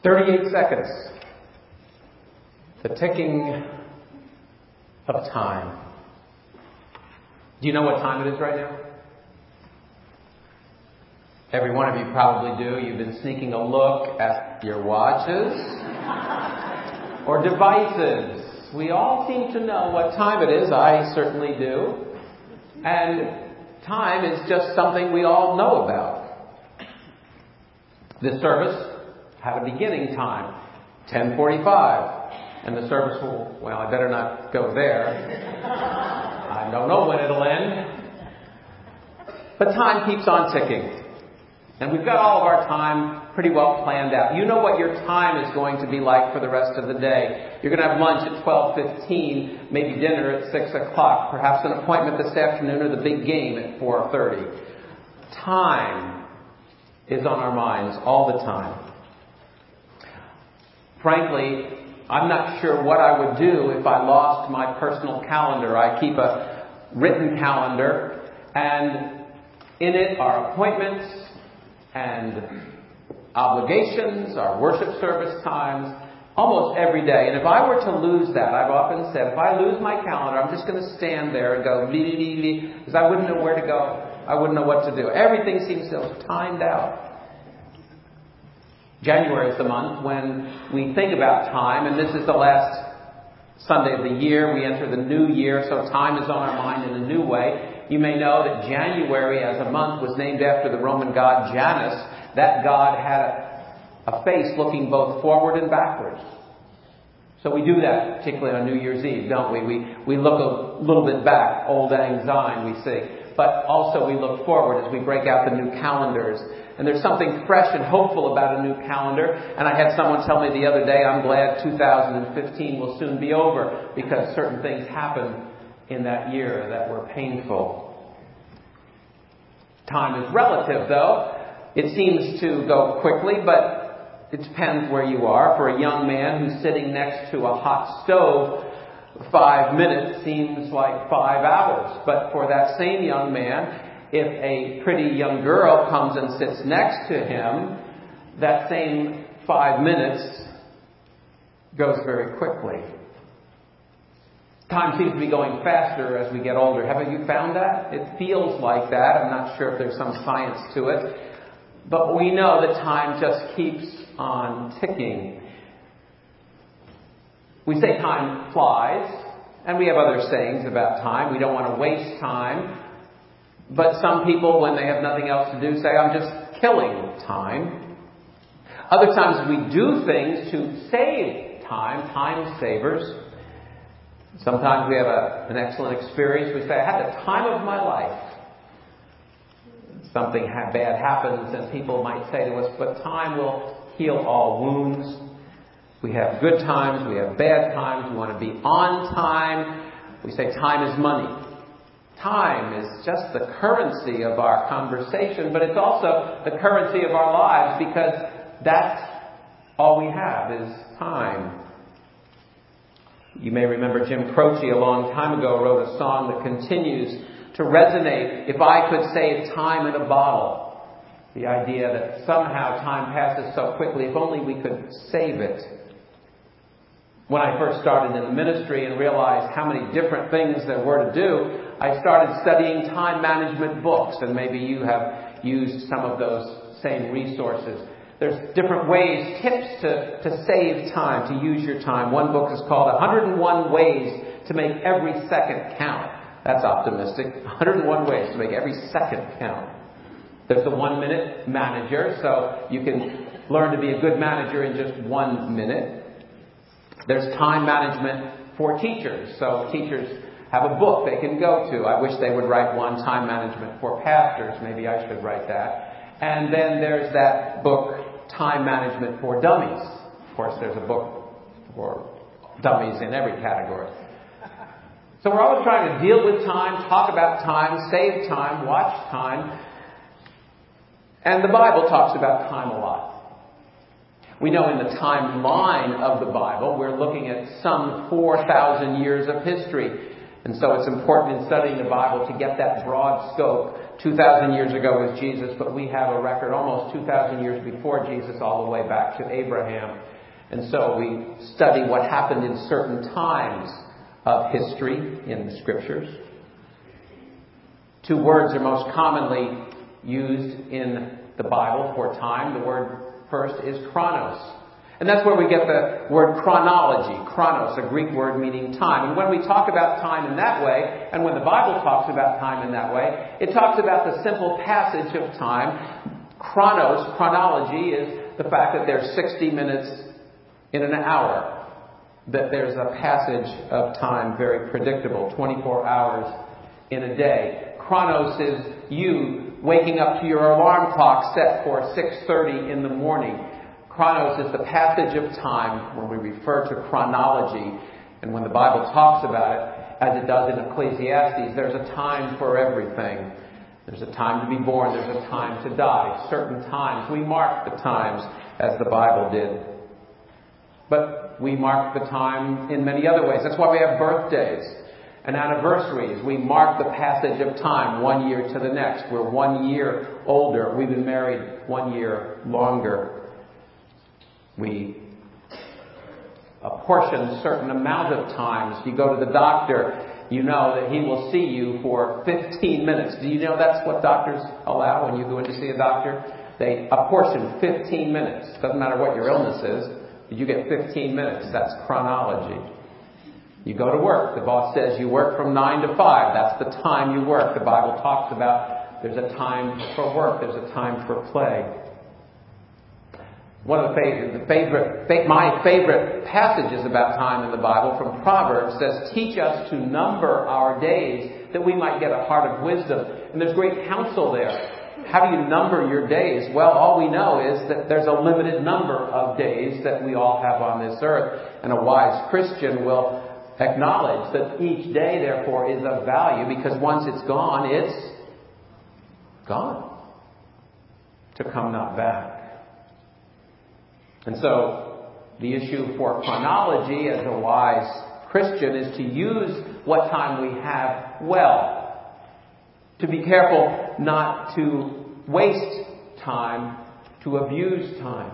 38 seconds. The ticking of time. Do you know what time it is right now? Every one of you probably do. You've been sneaking a look at your watches or devices. We all seem to know what time it is. I certainly do. And time is just something we all know about. This service had a beginning time, 10:45. And the service will, well, I better not go there. I don't know when it'll end. But time keeps on ticking. And we've got all of our time pretty well planned out. You know what your time is going to be like for the rest of the day. You're going to have lunch at 12:15, maybe dinner at 6 o'clock, perhaps an appointment this afternoon or the big game at 4:30. Time is on our minds all the time. Frankly, I'm not sure what I would do if I lost my personal calendar. I keep a written calendar, and in it are appointments and obligations, our worship service times, almost every day. And if I were to lose that, I've often said, if I lose my calendar, I'm just going to stand there and go, because I wouldn't know where to go. I wouldn't know what to do. Everything seems so timed out. January is the month when we think about time, and this is the last Sunday of the year. We enter the new year, so time is on our mind in a new way. You may know that January as a month was named after the Roman god Janus. That god had a face looking both forward and backwards. So we do that, particularly on New Year's Eve, don't we? We look a little bit back, Old Lang Syne, we see. But also we look forward as we break out the new calendars. And there's something fresh and hopeful about a new calendar. And I had someone tell me the other day, I'm glad 2015 will soon be over because certain things happened in that year that were painful. Time is relative, though. It seems to go quickly, but it depends where you are. For a young man who's sitting next to a hot stove, 5 minutes seems like 5 hours. But for that same young man, if a pretty young girl comes and sits next to him, that same 5 minutes goes very quickly. Time seems to be going faster as we get older. Haven't you found that? It feels like that. I'm not sure if there's some science to it. But we know that time just keeps on ticking. We say time flies, and we have other sayings about time. We don't want to waste time. But some people, when they have nothing else to do, say, I'm just killing time. Other times we do things to save time, time savers. Sometimes we have an excellent experience. We say, I had the time of my life. Something bad happens, and people might say to us, but time will heal all wounds. We have good times, we have bad times, we want to be on time. We say time is money. Time is just the currency of our conversation, but it's also the currency of our lives because that's all we have is time. You may remember Jim Croce a long time ago wrote a song that continues to resonate. If I could save time in a bottle. The idea that somehow time passes so quickly, if only we could save it. When I first started in the ministry and realized how many different things there were to do, I started studying time management books, and maybe you have used some of those same resources. There's different ways, tips to save time, to use your time. One book is called 101 Ways to Make Every Second Count. That's optimistic. 101 ways to make every second count. There's the 1 minute manager, so you can learn to be a good manager in just 1 minute. There's time management for teachers. So teachers have a book they can go to. I wish they would write one, Time Management for Pastors. Maybe I should write that. And then there's that book, Time Management for Dummies. Of course, there's a book for dummies in every category. So we're always trying to deal with time, talk about time, save time, watch time. And the Bible talks about time a lot. We know in the timeline of the Bible, we're looking at some 4,000 years of history. And so it's important in studying the Bible to get that broad scope. 2,000 years ago was Jesus, but we have a record almost 2,000 years before Jesus all the way back to Abraham. And so we study what happened in certain times of history in the Scriptures. Two words are most commonly used in the Bible for time. The word first is chronos. And that's where we get the word chronology. Chronos, a Greek word meaning time. And when we talk about time in that way, and when the Bible talks about time in that way, it talks about the simple passage of time. Chronos, chronology, is the fact that there's 60 minutes in an hour. That there's a passage of time very predictable, 24 hours in a day. Chronos is you waking up to your alarm clock set for 6:30 in the morning. Chronos is the passage of time when we refer to chronology. And when the Bible talks about it, as it does in Ecclesiastes, there's a time for everything. There's a time to be born. There's a time to die. Certain times. We mark the times as the Bible did. But we mark the time in many other ways. That's why we have birthdays and anniversaries. We mark the passage of time 1 year to the next. We're 1 year older. We've been married 1 year longer. We apportion certain amount of times. You go to the doctor, you know that he will see you for 15 minutes. Do you know that's what doctors allow when you go in to see a doctor? They apportion 15 minutes. Doesn't matter what your illness is. You get 15 minutes. That's chronology. You go to work. The boss says you work from 9 to 5. That's the time you work. The Bible talks about there's a time for work. There's a time for play. One of my favorite passages about time in the Bible from Proverbs says, "Teach us to number our days that we might get a heart of wisdom." And there's great counsel there. How do you number your days? Well, all we know is that there's a limited number of days that we all have on this earth. And a wise Christian will acknowledge that each day, therefore, is of value because once it's gone, it's gone. To come not back. And so, the issue for chronology as a wise Christian is to use what time we have well. To be careful not to waste time, to abuse time.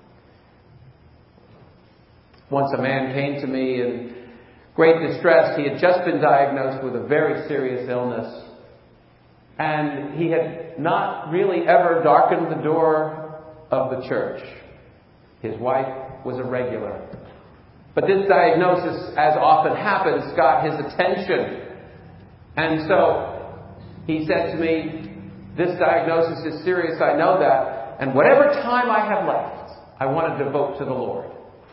Once a man came to me in great distress. He had just been diagnosed with a very serious illness. And he had not really ever darkened the door of the church. His wife was a regular. But this diagnosis, as often happens, got his attention. And so he said to me, "This diagnosis is serious, I know that. And whatever time I have left, I want to devote to the Lord."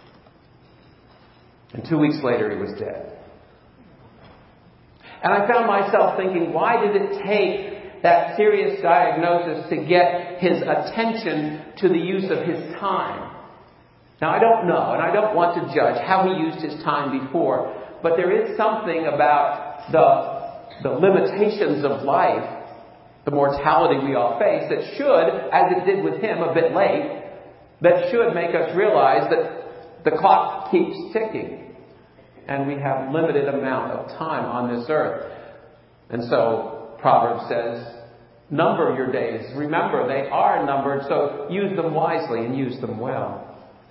And 2 weeks later, he was dead. And I found myself thinking, why did it take that serious diagnosis to get his attention to the use of his time? Now, I don't know, and I don't want to judge how he used his time before, but there is something about the limitations of life, the mortality we all face, that should, as it did with him a bit late, that should make us realize that the clock keeps ticking, and we have limited amount of time on this earth. And so, Proverbs says, number your days. Remember, they are numbered, so use them wisely and use them well.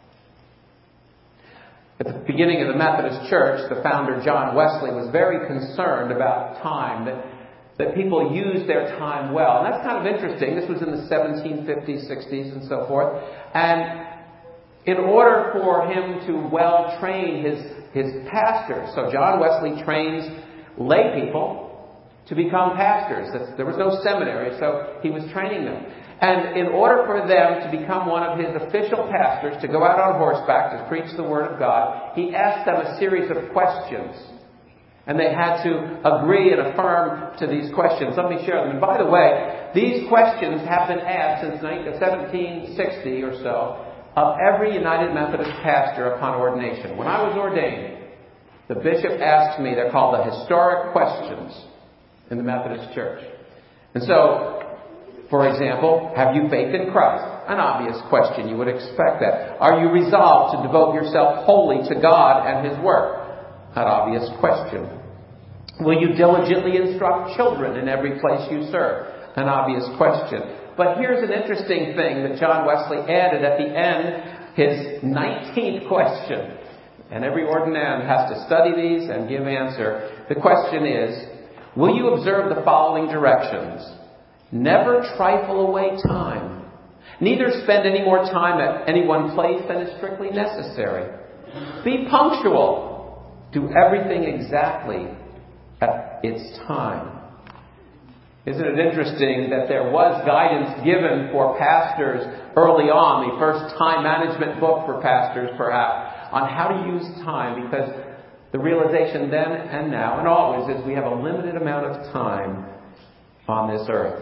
At the beginning of the Methodist Church, the founder, John Wesley, was very concerned about time, that people use their time well. And that's kind of interesting. This was in the 1750s, 60s, and so forth. And in order for him to well train his pastors, so John Wesley trains lay people to become pastors. There was no seminary, so he was training them. And in order for them to become one of his official pastors, to go out on horseback to preach the Word of God, he asked them a series of questions. And they had to agree and affirm to these questions. Let me share them. And by the way, these questions have been asked since 1760 or so of every United Methodist pastor upon ordination. When I was ordained, the bishop asked me, they're called the historic questions in the Methodist Church. And so, for example, have you faith in Christ? An obvious question. You would expect that. Are you resolved to devote yourself wholly to God and His work? An obvious question. Will you diligently instruct children in every place you serve? An obvious question. But here's an interesting thing that John Wesley added at the end, his 19th question. And every ordinand has to study these and give answer. The question is, will you observe the following directions? Never trifle away time. Neither spend any more time at any one place than is strictly necessary. Be punctual. Do everything exactly at its time. Isn't it interesting that there was guidance given for pastors early on, the first time management book for pastors perhaps, on how to use time, because the realization then and now and always is we have a limited amount of time on this earth.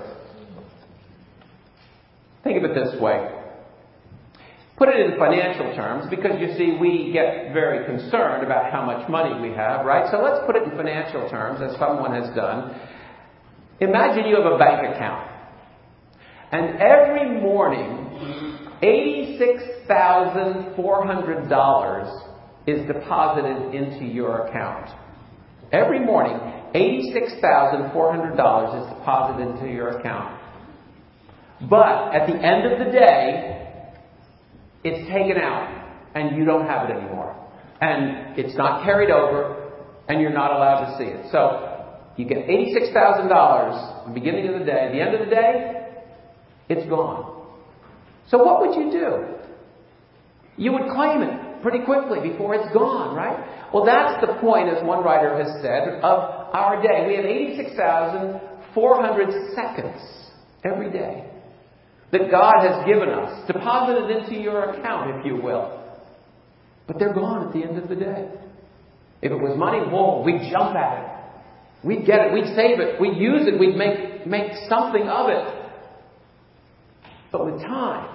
Think of it this way. Put it in financial terms, because you see, we get very concerned about how much money we have, right? So let's put it in financial terms, as someone has done. Imagine you have a bank account, and every morning, $86,400 is deposited into your account. Every morning, $86,400 is deposited into your account. But at the end of the day, it's taken out, and you don't have it anymore. And it's not carried over, and you're not allowed to see it. So you get $86,000 at the beginning of the day. At the end of the day, it's gone. So what would you do? You would claim it pretty quickly before it's gone, right? Well, that's the point, as one writer has said, of our day. We have 86,400 seconds every day that God has given us, deposited into your account, if you will. But they're gone at the end of the day. If it was money, whoa, we'd jump at it. We'd get it, we'd save it, we'd use it, we'd make something of it. But with time,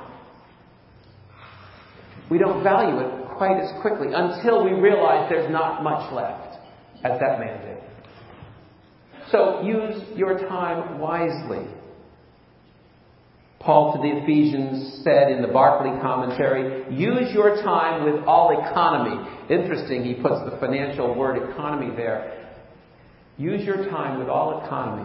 we don't value it quite as quickly until we realize there's not much left, as that man did. So use your time wisely. Paul to the Ephesians said in the Barclay commentary, use your time with all economy. Interesting, he puts the financial word economy there. Use your time with all economy.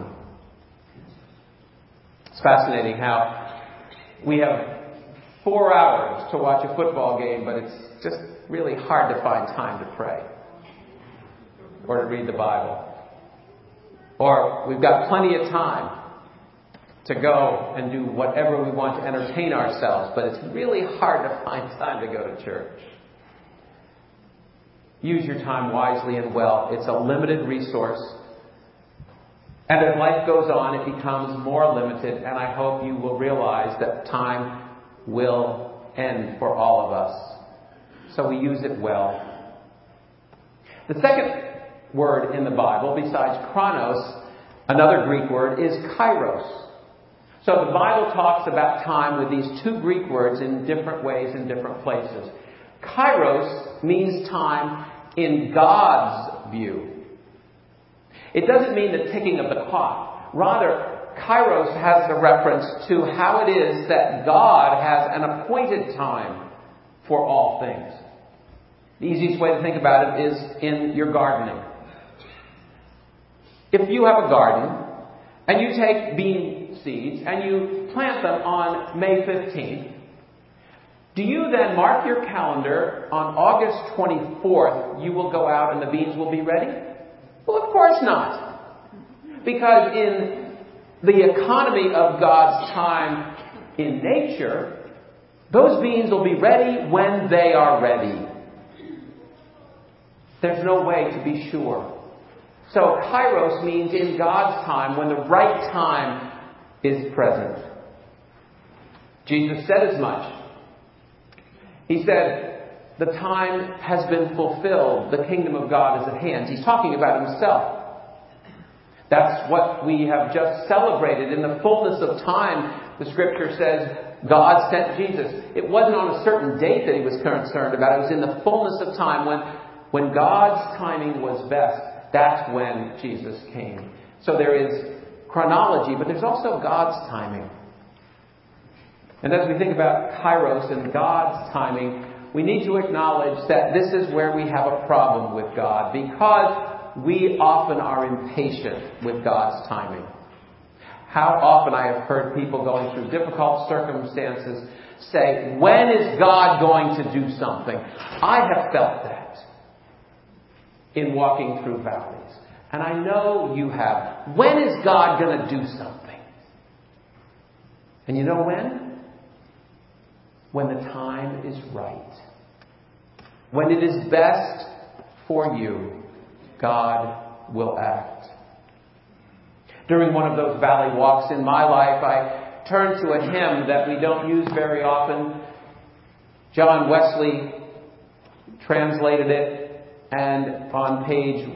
It's fascinating how we have 4 hours to watch a football game, but it's just really hard to find time to pray or to read the Bible. Or we've got plenty of time to go and do whatever we want to entertain ourselves, but it's really hard to find time to go to church. Use your time wisely and well. It's a limited resource. And as life goes on, it becomes more limited, and I hope you will realize that time will end for all of us. So we use it well. The second word in the Bible, besides chronos, another Greek word, is kairos. So the Bible talks about time with these two Greek words in different ways in different places. Kairos means time in God's view. It doesn't mean the ticking of the clock. Rather, kairos has the reference to how it is that God has an appointed time for all things. The easiest way to think about it is in your gardening. If you have a garden and you take bean seeds and you plant them on May 15th, do you then mark your calendar on August 24th, you will go out and the beans will be ready? Well, of course not. Because in the economy of God's time in nature, those beans will be ready when they are ready. There's no way to be sure. So kairos means in God's time, when the right time is present. Jesus said as much. He said, the time has been fulfilled. The kingdom of God is at hand. He's talking about himself. That's what we have just celebrated. In the fullness of time, the scripture says, God sent Jesus. It wasn't on a certain date that he was concerned about. It was in the fullness of time when God's timing was best. That's when Jesus came. So there is chronology, but there's also God's timing. And as we think about kairos and God's timing, we need to acknowledge that this is where we have a problem with God, because we often are impatient with God's timing. How often I have heard people going through difficult circumstances say, when is God going to do something? I have felt that in walking through valleys. And I know you have. When is God going to do something? And you know when? When the time is right. When it is best for you, God will act. During one of those valley walks in my life, I turned to a hymn that we don't use very often. John Wesley translated it, and on page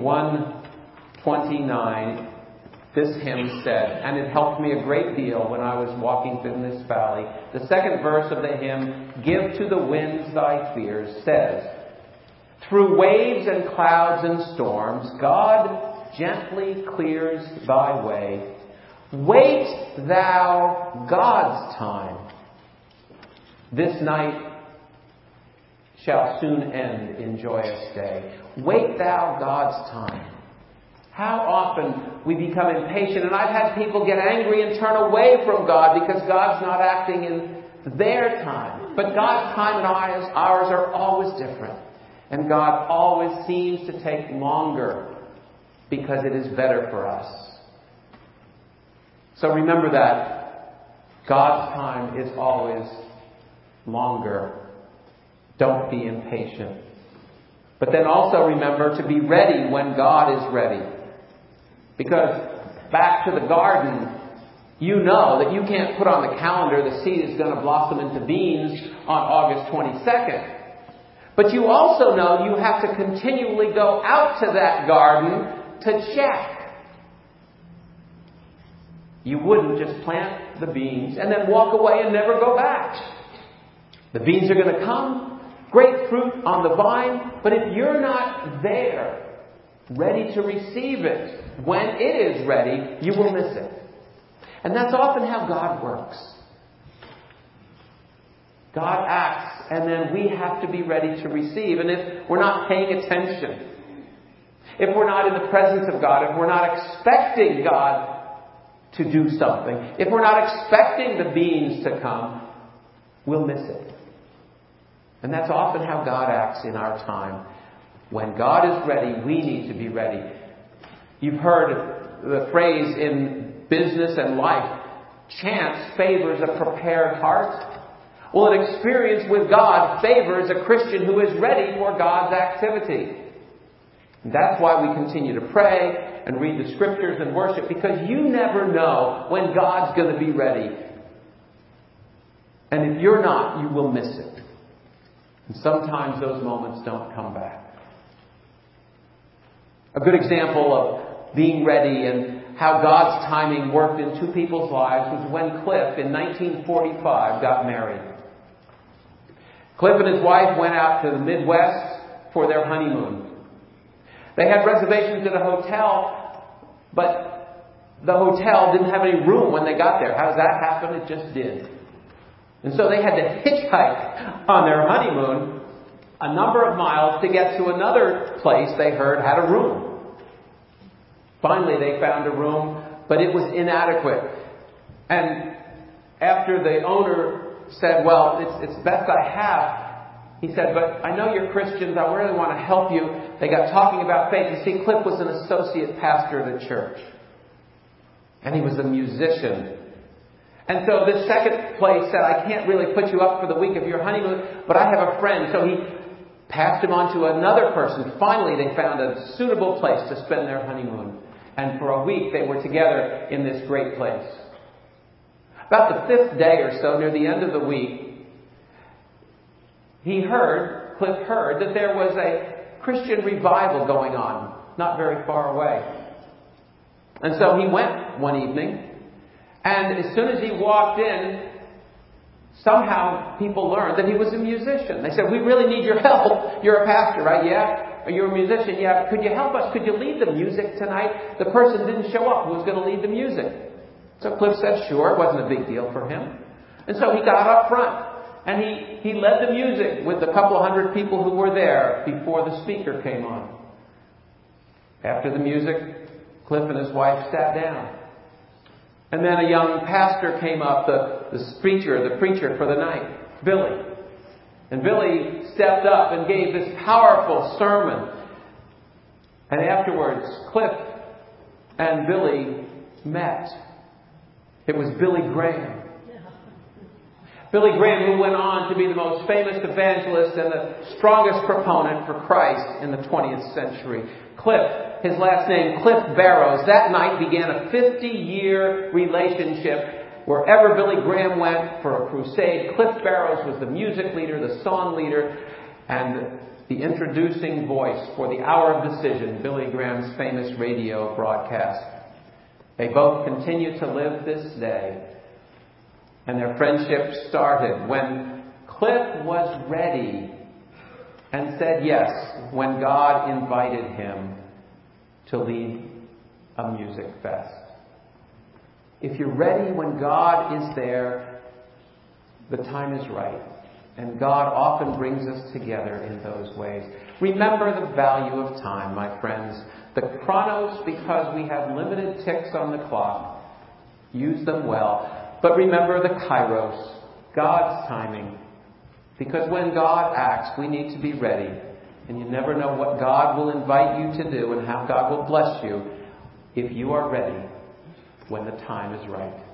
129, this hymn said, and it helped me a great deal when I was walking through this valley. The second verse of the hymn, "Give to the winds thy fears," says, "Through waves and clouds and storms, God gently clears thy way. Wait thou God's time. This night shall soon end in joyous day." Wait thou God's time. How often we become impatient, and I've had people get angry and turn away from God because God's not acting in their time. But God's time and ours are always different. And God always seems to take longer because it is better for us. So remember that God's time is always longer. Don't be impatient. But then also remember to be ready when God is ready. Because back to the garden, you know that you can't put on the calendar the seed is going to blossom into beans on August 22nd. But you also know you have to continually go out to that garden to check. You wouldn't just plant the beans and then walk away and never go back. The beans are going to come, great fruit on the vine, but if you're not there, ready to receive it, when it is ready, you will miss it. And that's often how God works. God acts, and then we have to be ready to receive. And if we're not paying attention, if we're not in the presence of God, if we're not expecting God to do something, if we're not expecting the beans to come, we'll miss it. And that's often how God acts in our time. When God is ready, we need to be ready. You've heard the phrase in business and life, chance favors a prepared heart. Well, an experience with God favors a Christian who is ready for God's activity. And that's why we continue to pray and read the scriptures and worship, because you never know when God's going to be ready. And if you're not, you will miss it. And sometimes those moments don't come back. A good example of being ready and how God's timing worked in two people's lives was when Cliff, in 1945, got married. Cliff and his wife went out to the Midwest for their honeymoon. They had reservations at a hotel, but the hotel didn't have any room when they got there. How does that happen? It just did. And so they had to hitchhike on their honeymoon a number of miles to get to another place they heard had a room. Finally, they found a room, but it was inadequate. And after the owner said, well, it's best I have, he said, but I know you're Christians, I really want to help you. They got talking about faith. You see, Cliff was an associate pastor at a church. And he was a musician. And so this second place said, I can't really put you up for the week of your honeymoon, but I have a friend. So he passed him on to another person. Finally, they found a suitable place to spend their honeymoon. And for a week, they were together in this great place. About the fifth day or so, near the end of the week, Cliff heard that there was a Christian revival going on, not very far away. And so he went one evening, and as soon as he walked in, somehow people learned that he was a musician. They said, we really need your help. You're a pastor, right? Yeah. You're a musician. Yeah. Could you help us? Could you lead the music tonight? The person didn't show up who was going to lead the music. So Cliff said, sure. It wasn't a big deal for him. And so he got up front. And he led the music with the couple hundred people who were there before the speaker came on. After the music, Cliff and his wife sat down. And then a young pastor came up, the preacher for the night, Billy. And Billy stepped up and gave this powerful sermon. And afterwards, Cliff and Billy met. It was Billy Graham. Billy Graham, who went on to be the most famous evangelist and the strongest proponent for Christ in the 20th century. Cliff, his last name, Cliff Barrows, that night began a 50-year relationship. Wherever Billy Graham went for a crusade, Cliff Barrows was the music leader, the song leader, and the introducing voice for the Hour of Decision, Billy Graham's famous radio broadcast. They both continue to live this day. And their friendship started when Cliff was ready and said yes when God invited him to lead a music fest. If you're ready when God is there, the time is right. And God often brings us together in those ways. Remember the value of time, my friends. The chronos, because we have limited ticks on the clock. Use them well. But remember the kairos, God's timing. Because when God acts, we need to be ready. And you never know what God will invite you to do and how God will bless you if you are ready when the time is right.